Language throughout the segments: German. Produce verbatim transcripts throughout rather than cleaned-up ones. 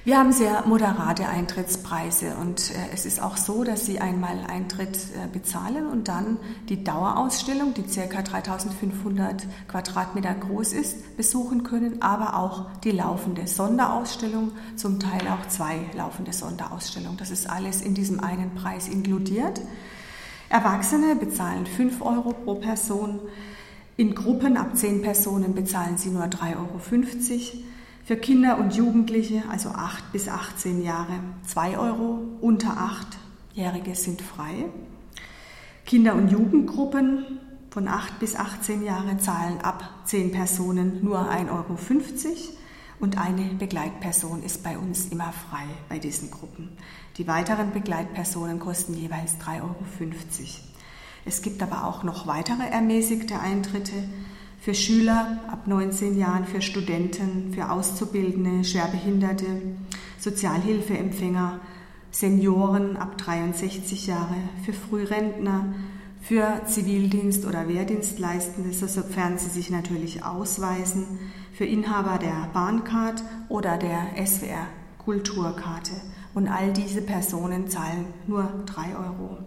Wir haben sehr moderate Eintrittspreise und äh, es ist auch so, dass Sie einmal Eintritt äh, bezahlen und dann die Dauerausstellung, die ca. dreitausendfünfhundert Quadratmeter groß ist, besuchen können, aber auch die laufende Sonderausstellung, zum Teil auch zwei laufende Sonderausstellungen. Das ist alles in diesem einen Preis inkludiert. Erwachsene bezahlen fünf Euro pro Person, in Gruppen ab zehn Personen bezahlen sie nur drei Euro fünfzig. Für Kinder und Jugendliche, also acht bis achtzehn Jahre, zwei Euro, unter achtjährige sind frei. Kinder- und Jugendgruppen von acht bis achtzehn Jahre zahlen ab zehn Personen nur ein Euro fünfzig und eine Begleitperson ist bei uns immer frei bei diesen Gruppen. Die weiteren Begleitpersonen kosten jeweils drei Euro fünfzig. Es gibt aber auch noch weitere ermäßigte Eintritte für Schüler ab neunzehn Jahren, für Studenten, für Auszubildende, Schwerbehinderte, Sozialhilfeempfänger, Senioren ab dreiundsechzig Jahre, für Frührentner, für Zivildienst- oder Wehrdienstleistende, sofern sie sich natürlich ausweisen, für Inhaber der Bahncard oder der S W R-Kulturkarte. Und all diese Personen zahlen nur drei Euro.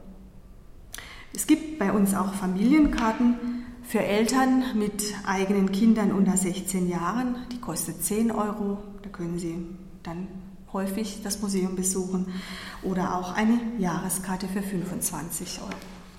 Es gibt bei uns auch Familienkarten für Eltern mit eigenen Kindern unter sechzehn Jahren. Die kostet zehn Euro. Da können Sie dann häufig das Museum besuchen. Oder auch eine Jahreskarte für fünfundzwanzig Euro.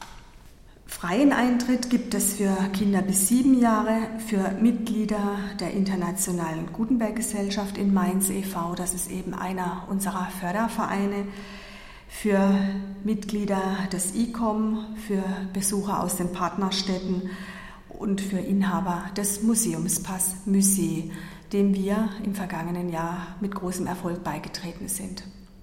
Freien Eintritt gibt es für Kinder bis sieben Jahre, für Mitglieder der Internationalen Gutenberg-Gesellschaft in Mainz e V Das ist eben einer unserer Fördervereine. Für Mitglieder des I C O M, für Besucher aus den Partnerstädten und für Inhaber des Museumspass Musée, dem wir im vergangenen Jahr mit großem Erfolg beigetreten sind.